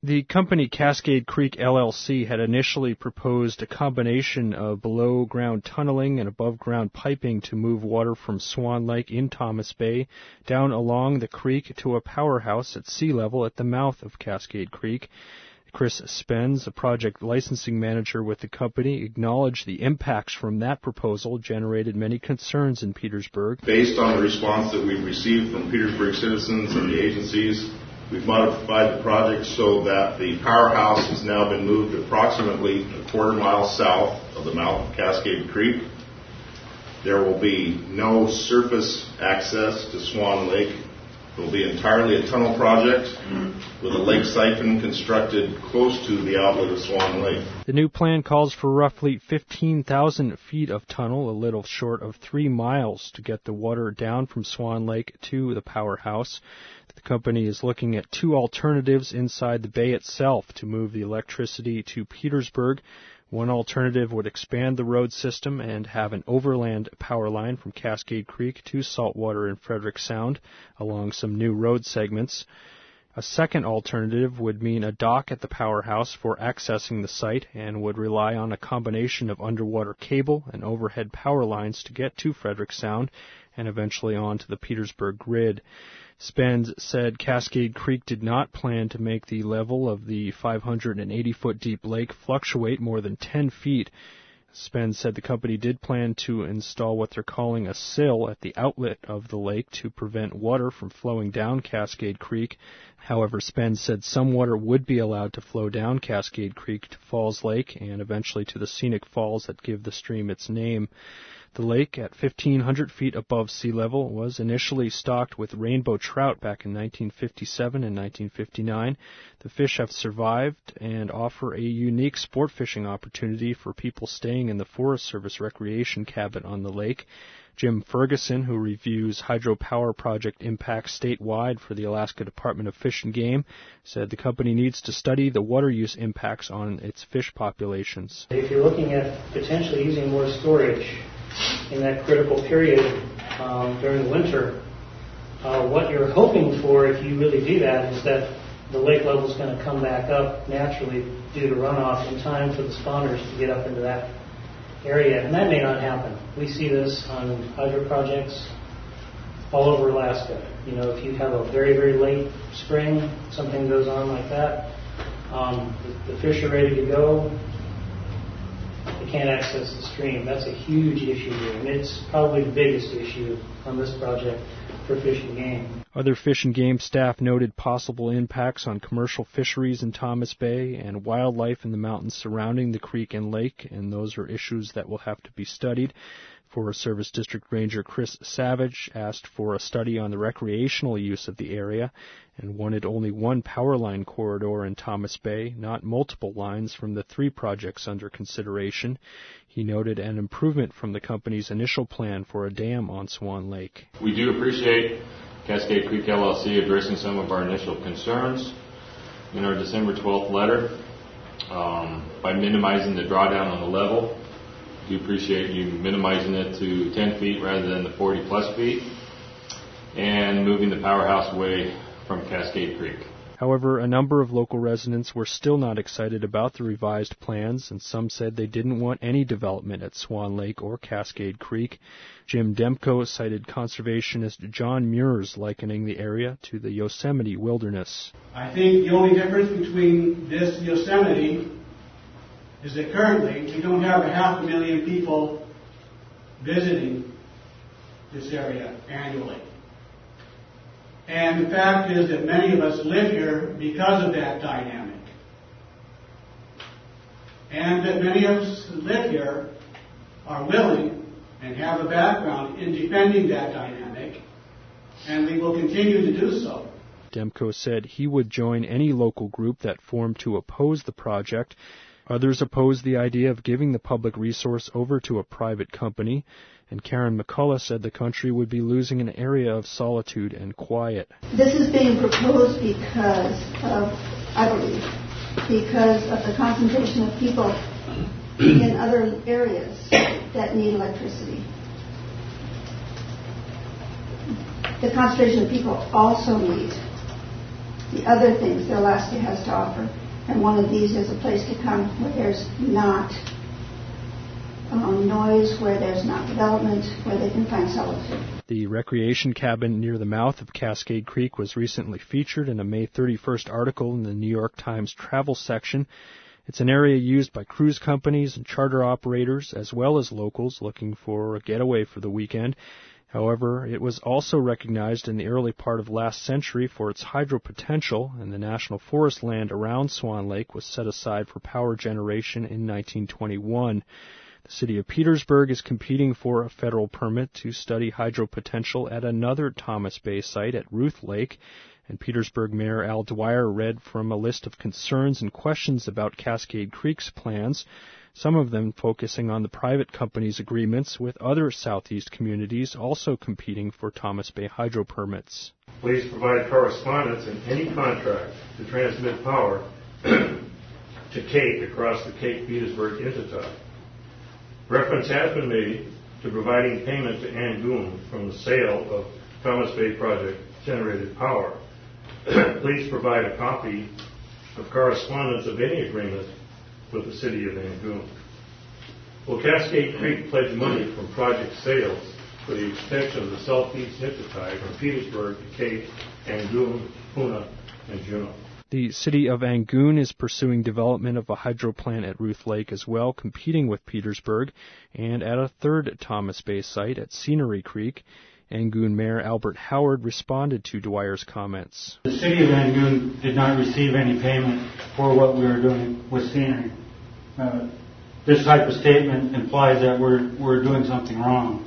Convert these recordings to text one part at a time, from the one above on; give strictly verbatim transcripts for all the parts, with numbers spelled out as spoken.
The company Cascade Creek L L C had initially proposed a combination of below-ground tunneling and above-ground piping to move water from Swan Lake in Thomas Bay down along the creek to a powerhouse at sea level at the mouth of Cascade Creek. Chris Spence, a project licensing manager with the company, acknowledged the impacts from that proposal generated many concerns in Petersburg. Based on the response that we've received from Petersburg citizens and the agencies, we've modified the project so that the powerhouse has now been moved approximately a quarter mile south of the mouth of Cascade Creek. There will be no surface access to Swan Lake. It will be entirely a tunnel project with a lake siphon constructed close to the outlet of Swan Lake. The new plan calls for roughly fifteen thousand feet of tunnel, a little short of three miles, to get the water down from Swan Lake to the powerhouse. The company is looking at two alternatives inside the bay itself to move the electricity to Petersburg. One alternative would expand the road system and have an overland power line from Cascade Creek to Saltwater and Frederick Sound along some new road segments. A second alternative would mean a dock at the powerhouse for accessing the site and would rely on a combination of underwater cable and overhead power lines to get to Frederick Sound and eventually on to the Petersburg grid. Spence said Cascade Creek did not plan to make the level of the five hundred eighty foot deep lake fluctuate more than ten feet. Spence said the company did plan to install what they're calling a sill at the outlet of the lake to prevent water from flowing down Cascade Creek. However, Spence said some water would be allowed to flow down Cascade Creek to Falls Lake and eventually to the scenic falls that give the stream its name. The lake, at fifteen hundred feet above sea level, was initially stocked with rainbow trout back in nineteen fifty-seven and nineteen fifty-nine. The fish have survived and offer a unique sport fishing opportunity for people staying in the Forest Service recreation cabin on the lake. Jim Ferguson, who reviews hydropower project impacts statewide for the Alaska Department of Fish and Game, said the company needs to study the water use impacts on its fish populations. If you're looking at potentially using more storage in that critical period um, during the winter, uh, what you're hoping for if you really do that is that the lake level is going to come back up naturally due to runoff in time for the spawners to get up into that area, and that may not happen. We see this on hydro projects all over Alaska. You know, if you have a very, very late spring, something goes on like that, um, the, the fish are ready to go. They can't access the stream. That's a huge issue here, and it's probably the biggest issue on this project for Fish and Game. Other Fish and Game staff noted possible impacts on commercial fisheries in Thomas Bay and wildlife in the mountains surrounding the creek and lake, and those are issues that will have to be studied. Forest Service District Ranger Chris Savage asked for a study on the recreational use of the area and wanted only one power line corridor in Thomas Bay, not multiple lines from the three projects under consideration. He noted an improvement from the company's initial plan for a dam on Swan Lake. We do appreciate Cascade Creek L L C addressing some of our initial concerns in our December twelfth letter um, by minimizing the drawdown on the level. We appreciate you minimizing it to ten feet rather than the forty plus feet and moving the powerhouse away from Cascade Creek. However, a number of local residents were still not excited about the revised plans, and some said they didn't want any development at Swan Lake or Cascade Creek. Jim Demko cited conservationist John Muirs likening the area to the Yosemite wilderness. I think the only difference between this Yosemite is that currently we don't have a half a million people visiting this area annually. And the fact is that many of us live here because of that dynamic. And that many of us who live here are willing and have a background in defending that dynamic, and we will continue to do so. Demko said he would join any local group that formed to oppose the project. Others opposed the idea of giving the public resource over to a private company, and Karen McCullough said the country would be losing an area of solitude and quiet. This is being proposed because of, I believe, because of the concentration of people in other areas that need electricity. The concentration of people also need the other things that Alaska has to offer. And one of these is a place to come where there's not um, noise, where there's not development, where they can find solitude. The recreation cabin near the mouth of Cascade Creek was recently featured in a May thirty-first article in the New York Times travel section. It's an area used by cruise companies and charter operators, as well as locals looking for a getaway for the weekend. However, it was also recognized in the early part of last century for its hydro potential, and the national forest land around Swan Lake was set aside for power generation in nineteen twenty-one. The city of Petersburg is competing for a federal permit to study hydro potential at another Thomas Bay site at Ruth Lake, and Petersburg Mayor Al Dwyer read from a list of concerns and questions about Cascade Creek's plans, some of them focusing on the private company's agreements with other southeast communities also competing for Thomas Bay hydro permits. Please provide correspondence in any contract to transmit power to Cake across the Cake-Petersburg intertie. Reference has been made to providing payment to Angoon from the sale of Thomas Bay project generated power. Please provide a copy of correspondence of any agreement with the city of Angoon. Will Cascade Creek pledge money from project sales for the extension of the southeast intertie from Petersburg to Cape, Angoon, Puna, and Juneau? The city of Angoon is pursuing development of a hydro plant at Ruth Lake as well, competing with Petersburg, and at a third Thomas Bay site at Scenery Creek. Angoon Mayor Albert Howard responded to Dwyer's comments. The city of Angoon did not receive any payment for what we were doing with Scenery. Uh, this type of statement implies that we're we're doing something wrong.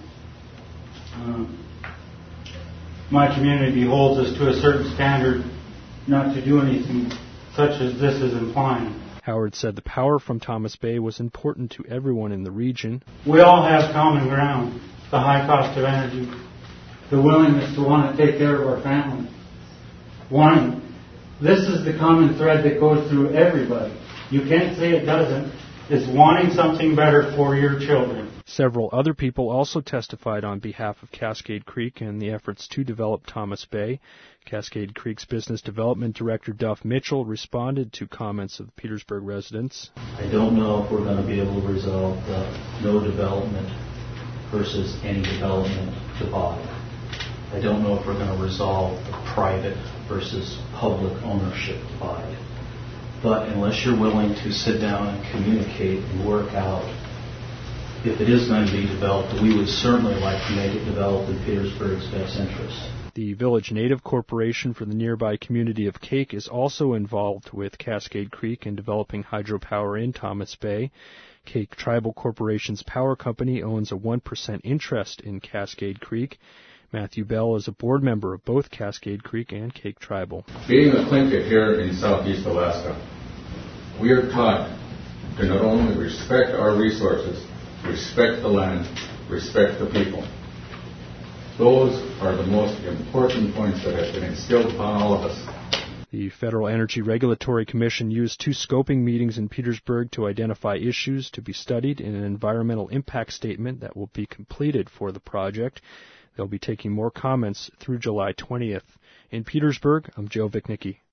Uh, my community holds us to a certain standard not to do anything such as this is implying. Howard said the power from Thomas Bay was important to everyone in the region. We all have common ground, the high cost of energy, the willingness to want to take care of our family. One, this is the common thread that goes through everybody. You can't say it doesn't. It's wanting something better for your children. Several other people also testified on behalf of Cascade Creek and the efforts to develop Thomas Bay. Cascade Creek's Business Development Director Duff Mitchell responded to comments of Petersburg residents. I don't know if we're going to be able to resolve the no development versus any development divide. I don't know if we're going to resolve the private versus public ownership divide. But unless you're willing to sit down and communicate and work out if it is going to be developed, we would certainly like to make it develop in Petersburg's best interest. The Village Native Corporation for the nearby community of Cake is also involved with Cascade Creek in developing hydropower in Thomas Bay. Cake Tribal Corporation's power company owns a one percent interest in Cascade Creek. Matthew Bell is a board member of both Cascade Creek and Cake Tribal. Being a Tlingit here in southeast Alaska, we are taught to not only respect our resources, respect the land, respect the people. Those are the most important points that have been instilled upon all of us. The Federal Energy Regulatory Commission used two scoping meetings in Petersburg to identify issues to be studied in an environmental impact statement that will be completed for the project. They'll be taking more comments through July twentieth. In Petersburg, I'm Joe Vicknicki.